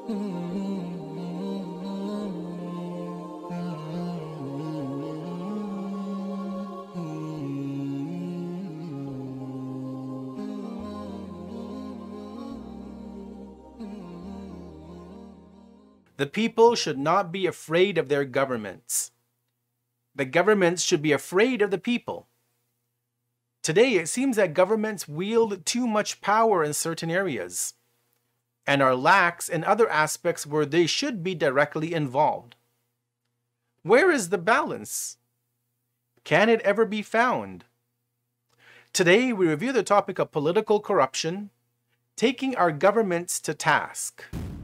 The people should not be afraid of their governments. The governments should be afraid of the people. Today, it seems that governments wield too much power in certain areas and are lax in other aspects where they should be directly involved. Where is the balance? Can it ever be found? Today, we review the topic of political corruption, taking our governments to task.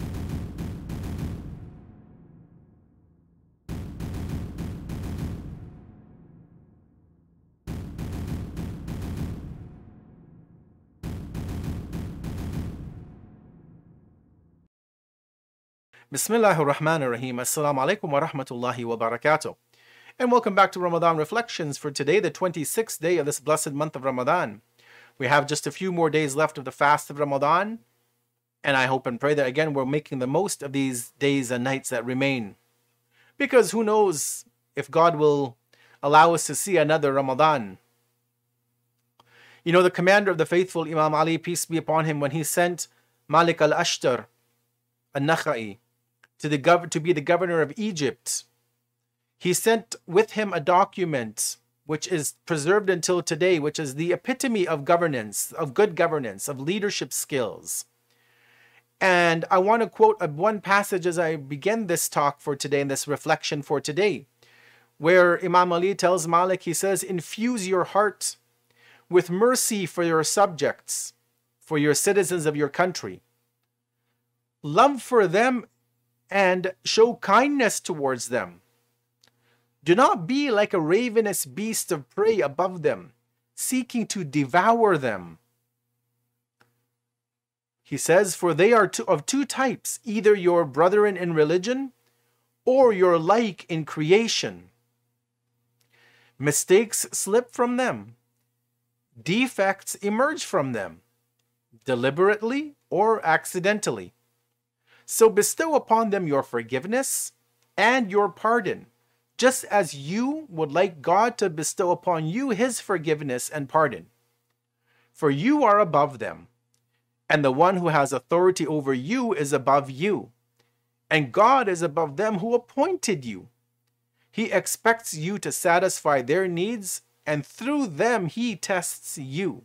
Bismillahir Rahmanir Rahim. Assalamu alaikum wa rahmatullahi wa barakatuh. And welcome back to Ramadan Reflections for today, the 26th day of this blessed month of Ramadan. We have just a few more days left of the fast of Ramadan, and I hope and pray that again we're making the most of these days and nights that remain. Because who knows if God will allow us to see another Ramadan. You know, the commander of the faithful, Imam Ali, peace be upon him, when he sent Malik al-Ashtar al-Nakhai to be the governor of Egypt, he sent with him a document which is preserved until today, which is the epitome of governance, of good governance, of leadership skills. And I want to quote one passage as I begin this talk for today and this reflection for today, where Imam Ali tells Malik, he says, "Infuse your heart with mercy for your subjects, for your citizens of your country. Love for them and show kindness towards them. Do not be like a ravenous beast of prey above them, seeking to devour them." He says, "For they are of two types, either your brethren in religion or your like in creation. Mistakes slip from them. Defects emerge from them, deliberately or accidentally. So bestow upon them your forgiveness and your pardon, just as you would like God to bestow upon you his forgiveness and pardon. For you are above them, and the one who has authority over you is above you, and God is above them who appointed you. He expects you to satisfy their needs, and through them he tests you."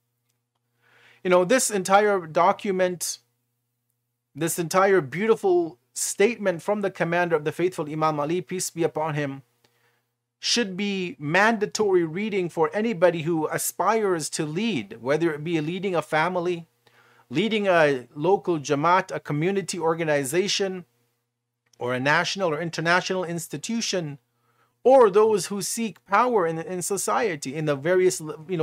You know, this entire document, this entire beautiful statement from the commander of the faithful, Imam Ali, peace be upon him, should be mandatory reading for anybody who aspires to lead, whether it be leading a family, leading a local jamaat, a community organization, or a national or international institution, or those who seek power in society, in the various,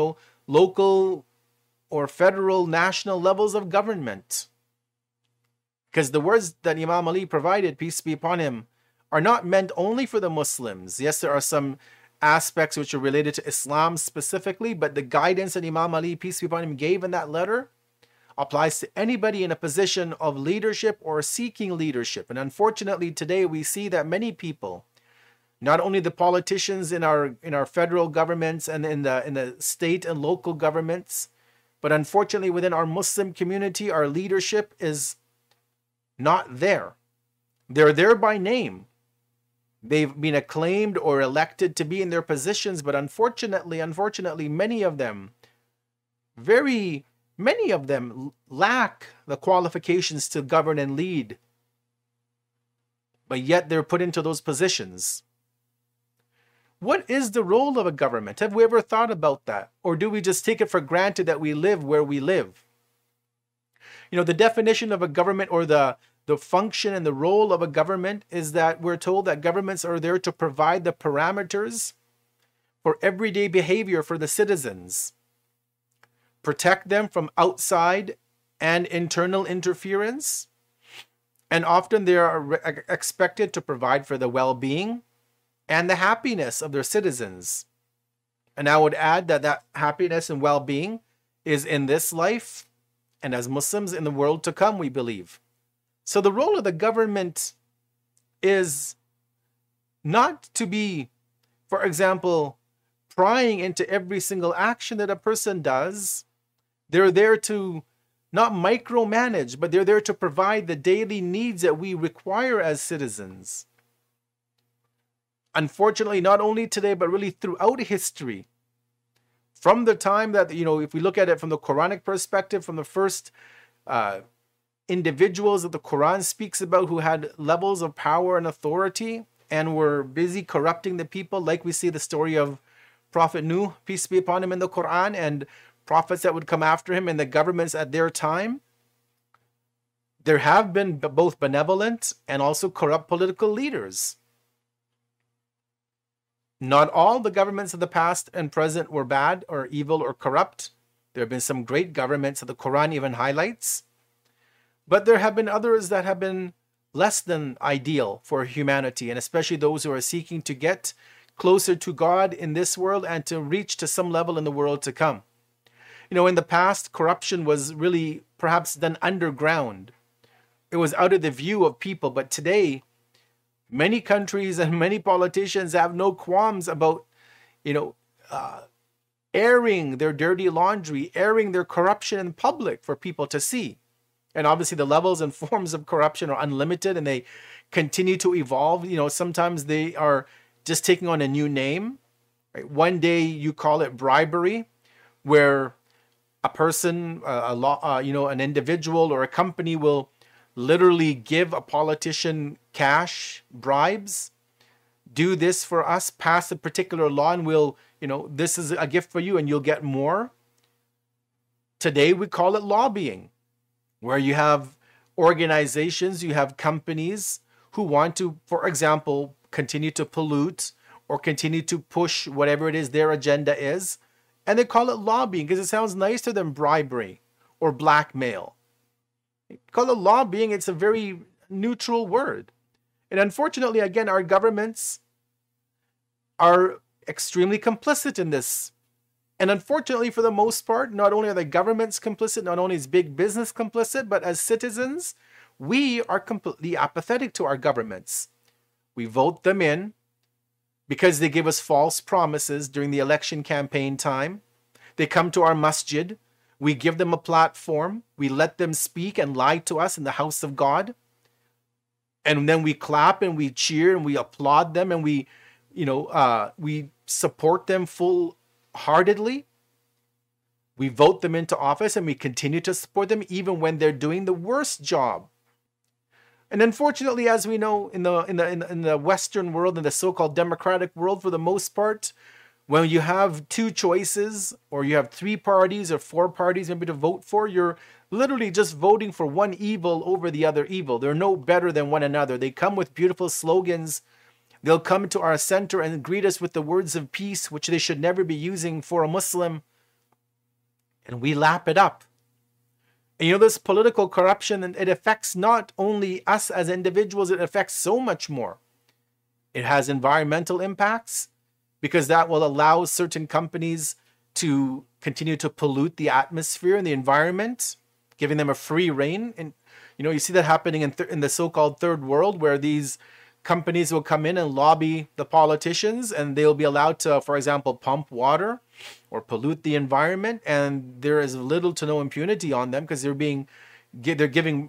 local or federal, national levels of government. Because the words that Imam Ali provided, peace be upon him, are not meant only for the Muslims. Yes, there are some aspects which are related to Islam specifically, but the guidance that Imam Ali, peace be upon him, gave in that letter applies to anybody in a position of leadership or seeking leadership. And unfortunately, today we see that many people, not only the politicians in our federal governments and in the state and local governments, but unfortunately within our Muslim community, our leadership is not there. They're there by name. They've been acclaimed or elected to be in their positions, but unfortunately, many of them, very many of them lack the qualifications to govern and lead, but yet they're put into those positions. What is the role of a government? Have we ever thought about that? Or do we just take it for granted that we live where we live? You know, the definition of a government, or the function and the role of a government, is that we're told that governments are there to provide the parameters for everyday behavior for the citizens, protect them from outside and internal interference, and often they are expected to provide for the well-being and the happiness of their citizens. And I would add that happiness and well-being is in this life, and as Muslims in the world to come, we believe. So the role of the government is not to be, for example, prying into every single action that a person does. They're there to not micromanage, but they're there to provide the daily needs that we require as citizens. Unfortunately, not only today, but really throughout history, from the time that, if we look at it from the Quranic perspective, from the first individuals that the Quran speaks about who had levels of power and authority and were busy corrupting the people, like we see the story of Prophet Nuh, peace be upon him, in the Quran, and prophets that would come after him and the governments at their time. There have been both benevolent and also corrupt political leaders. Not all the governments of the past and present were bad or evil or corrupt. There have been some great governments that the Quran even highlights. But there have been others that have been less than ideal for humanity, and especially those who are seeking to get closer to God in this world and to reach to some level in the world to come. In the past, corruption was really perhaps done underground. It was out of the view of people. But today, many countries and many politicians have no qualms about, airing their dirty laundry, airing their corruption in public for people to see. And obviously the levels and forms of corruption are unlimited and they continue to evolve. Sometimes they are just taking on a new name. Right? One day you call it bribery, where a person, an individual or a company will literally give a politician cash bribes. Do this for us, pass a particular law, and we'll, this is a gift for you and you'll get more. Today we call it lobbying, where you have organizations, you have companies who want to, for example, continue to pollute or continue to push whatever it is their agenda is. And they call it lobbying because it sounds nicer than bribery or blackmail. They call it lobbying. It's a very neutral word. And unfortunately, again, our governments are extremely complicit in this. And unfortunately, for the most part, not only are the governments complicit, not only is big business complicit, but as citizens, we are completely apathetic to our governments. We vote them in because they give us false promises during the election campaign time. They come to our masjid. We give them a platform. We let them speak and lie to us in the house of God. And then we clap and we cheer and we applaud them and we support them full-heartedly. We vote them into office and we continue to support them even when they're doing the worst job. And unfortunately, as we know, in the Western world, in the so-called democratic world, for the most part, when you have two choices or you have three parties or four parties maybe to vote for, you're literally just voting for one evil over the other evil. They're no better than one another. They come with beautiful slogans. They'll come to our center and greet us with the words of peace, which they should never be using for a Muslim. And we lap it up. And this political corruption, it affects not only us as individuals, it affects so much more. It has environmental impacts because that will allow certain companies to continue to pollute the atmosphere and the environment, giving them a free rein. And you see that happening in the so-called third world, where these companies will come in and lobby the politicians and they'll be allowed to, for example, pump water or pollute the environment, and there is little to no impunity on them because they're giving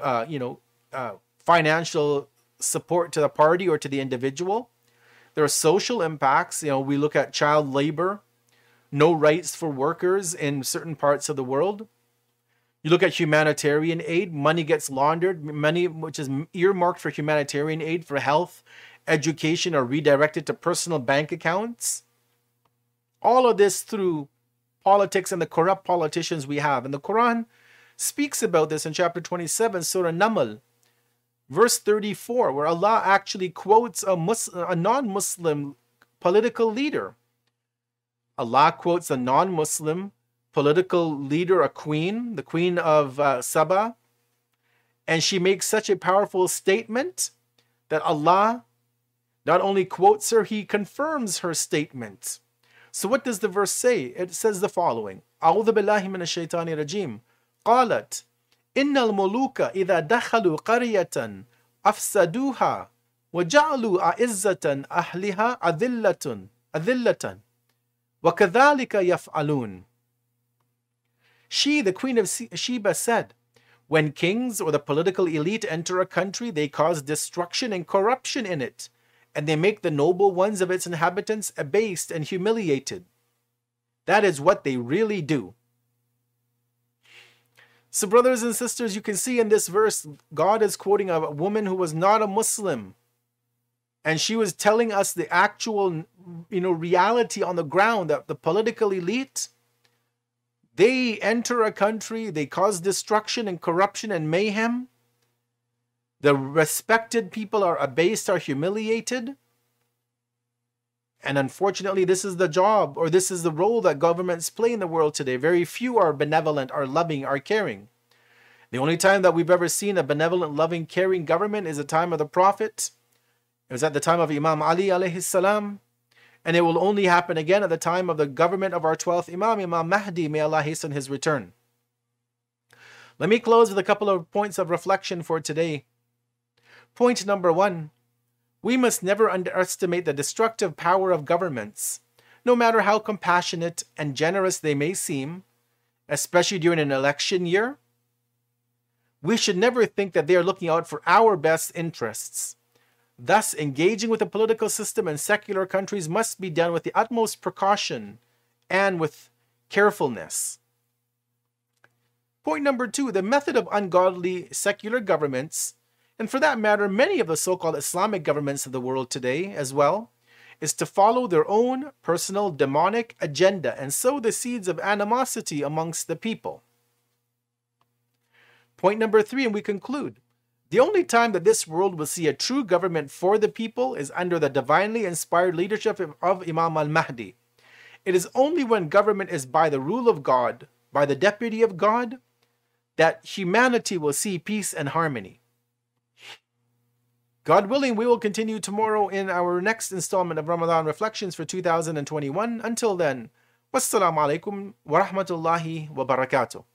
financial support to the party or to the individual. There are social impacts. We look at child labor, no rights for workers in certain parts of the world. You look at humanitarian aid, money gets laundered, money which is earmarked for humanitarian aid, for health, education, are redirected to personal bank accounts. All of this through politics and the corrupt politicians we have. And the Quran speaks about this in chapter 27, Surah Naml, verse 34, where Allah actually quotes a non-Muslim political leader. Allah quotes a non-Muslim political leader, a queen, the queen of Saba, and she makes such a powerful statement that Allah not only quotes her, he confirms her statement. So what does the verse say? It says the following: أعوذ بالله من الشيطان الرجيم قالت إِنَّ الْمُلُوكَ إِذَا دَخَلُوا قَرْيَةً أَفْسَدُوهَا وَجَعَلُوا أَعِزَّةَ أَهْلِهَا أَذِلَّةً وَكَذَلِكَ يَفْعَلُونَ. She, the queen of Sheba, said, when kings or the political elite enter a country, they cause destruction and corruption in it, and they make the noble ones of its inhabitants abased and humiliated. That is what they really do. So brothers and sisters, you can see in this verse, God is quoting a woman who was not a Muslim. And she was telling us the actual, reality on the ground, that the political elite, they enter a country, they cause destruction and corruption and mayhem. The respected people are abased, are humiliated. And unfortunately, this is the job, or this is the role that governments play in the world today. Very few are benevolent, are loving, are caring. The only time that we've ever seen a benevolent, loving, caring government is the time of the Prophet. It was at the time of Imam Ali alayhi salam. And it will only happen again at the time of the government of our 12th Imam, Imam Mahdi, may Allah hasten his return. Let me close with a couple of points of reflection for today. Point number 1. We must never underestimate the destructive power of governments, no matter how compassionate and generous they may seem, especially during an election year. We should never think that they are looking out for our best interests. Thus, engaging with the political system in secular countries must be done with the utmost precaution and with carefulness. Point number 2, the method of ungodly secular governments, and for that matter, many of the so-called Islamic governments of the world today as well, is to follow their own personal demonic agenda and sow the seeds of animosity amongst the people. Point number 3, and we conclude. The only time that this world will see a true government for the people is under the divinely inspired leadership of Imam al-Mahdi. It is only when government is by the rule of God, by the deputy of God, that humanity will see peace and harmony. God willing, we will continue tomorrow in our next installment of Ramadan Reflections for 2021. Until then, wassalamu alaikum wa rahmatullahi wa barakatuh.